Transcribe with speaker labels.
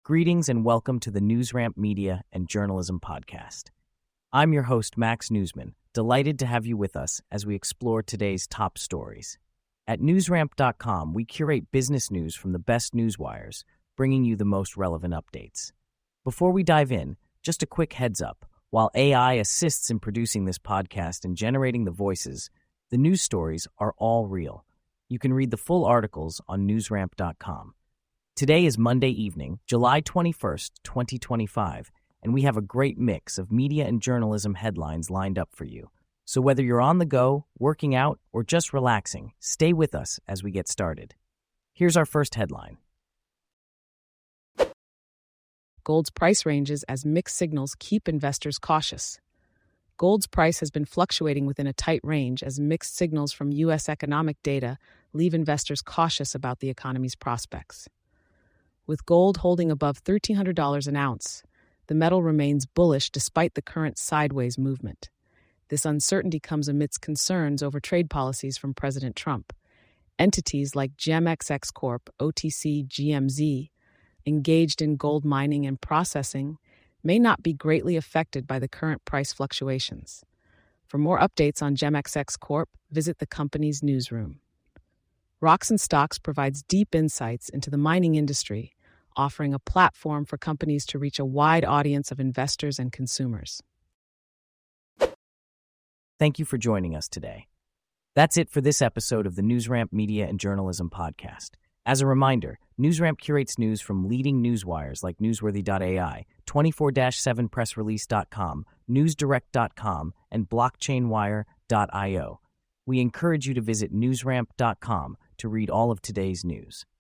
Speaker 1: Greetings and welcome to the NewsRamp Media and Journalism Podcast. I'm your host, Max Newsman, delighted to have you with us as we explore today's top stories. At newsramp.com, we curate business news from the best newswires, bringing you the most relevant updates. Before we dive in, just a quick heads up. While AI assists in producing this podcast and generating the voices, the news stories are all real. You can read the full articles on newsramp.com. Today is Monday evening, July 21st, 2025, and we have a great mix of media and journalism headlines lined up for you. So whether you're on the go, working out, or just relaxing, stay with us as we get started. Here's our first headline.
Speaker 2: Gold's price ranges as mixed signals keep investors cautious. Gold's price has been fluctuating within a tight range as mixed signals from U.S. economic data leave investors cautious about the economy's prospects. With gold holding above $1,300 an ounce, the metal remains bullish despite the current sideways movement. This uncertainty comes amidst concerns over trade policies from President Trump. Entities like GemXX Corp, OTC GMZ, engaged in gold mining and processing, may not be greatly affected by the current price fluctuations. For more updates on GemXX Corp, visit the company's newsroom. Rocks and Stocks provides deep insights into the mining industry, offering a platform for companies to reach a wide audience of investors and consumers.
Speaker 1: Thank you for joining us today. That's it for this episode of the NewsRamp Media and Journalism Podcast. As a reminder, NewsRamp curates news from leading newswires like Newsworthy.ai, 24/7pressrelease.com, NewsDirect.com, and BlockchainWire.io. We encourage you to visit newsramp.com to read all of today's news.